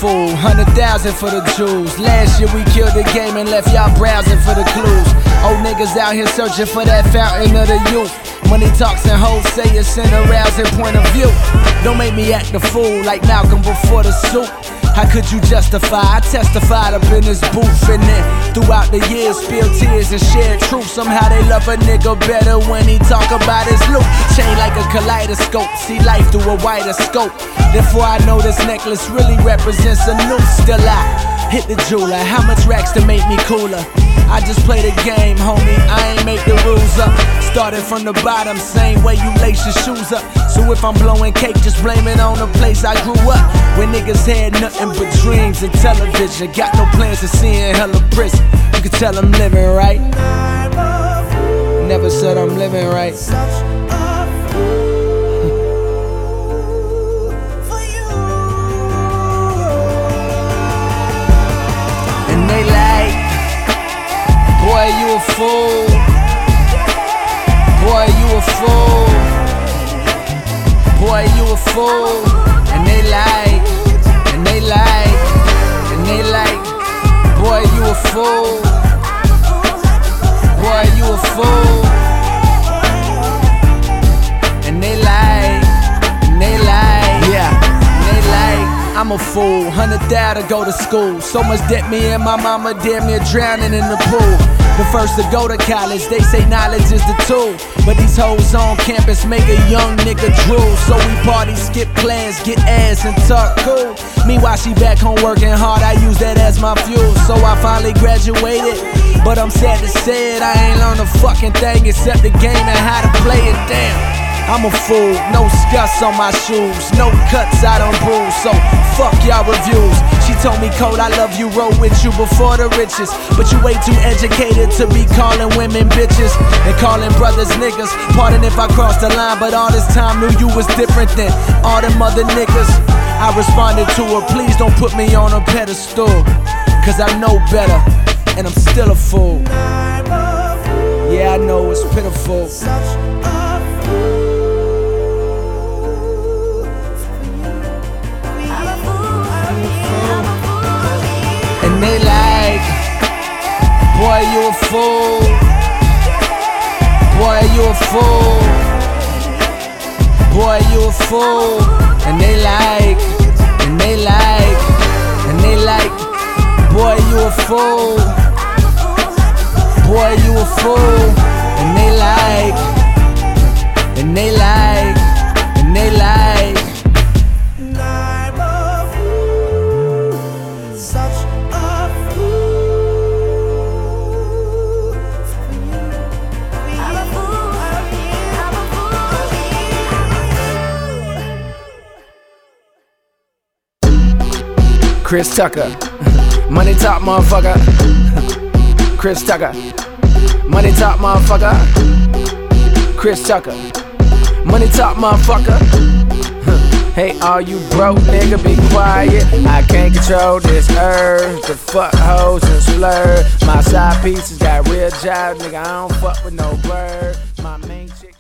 fool, 100,000 for the jewels. Last year we killed the game and left y'all browsing for the clues. Old niggas out here searching for that fountain of the youth. Money talks and hoes say it's an arousing point of view. Don't make me act the fool like Malcolm before the soup. How could you justify? I testified up in this booth, and then throughout the years spilled tears and shared truth. Somehow they love a nigga better when he talk about his loot. Chain like a kaleidoscope, see life through a wider scope. Therefore I know this necklace really represents a noose. Still I hit the jeweler, how much racks to make me cooler? I just play the game, homie, I ain't make the rules up. Started from the bottom, same way you lace your shoes up. So if I'm blowing cake, just blame it on the place I grew up. When niggas had nothing but dreams and television, got no plans of seeing hella prison. You can tell I'm living right. Never said I'm living right. And they like, boy, you a fool. Boy, you a fool. Boy, you a fool. And they like, and they like, and they like, boy, you a fool. Boy, you a fool. And they like, and they like, yeah, and they like, I'm a fool, 100,000 to go to school. So much debt me and my mama damn near drowning in the pool. The first to go to college, they say knowledge is the tool. But these hoes on campus make a young nigga drool. So we party, skip class, get ass and talk cool. Meanwhile she back home working hard, I use that as my fuel. So I finally graduated, but I'm sad to say it, I ain't learned a fucking thing except the game and how to play it. Damn, I'm a fool, no scuffs on my shoes, no cuts I don't bruise, so fuck y'all reviews. She told me, Cole, I love you, roll with you before the riches. But you way too educated to be calling women bitches and calling brothers niggas. Pardon if I crossed the line, but all this time knew you was different than all them other niggas. I responded to her, please don't put me on a pedestal, cause I know better, and I'm still a fool. Yeah, I know it's pitiful. And they like, boy, you a fool. Boy, you a fool. Boy, you a fool. And they like, and they like, and they like, boy, you a fool. Boy, you a fool. And they like, and they like, and they like. Chris Tucker, money talk motherfucker. Chris Tucker, money talk motherfucker. Chris Tucker, money talk motherfucker. Hey, all you broke nigga, be quiet. I can't control this urge to fuck hoes and slur. My side pieces got real jobs, nigga. I don't fuck with no bird. My main chick.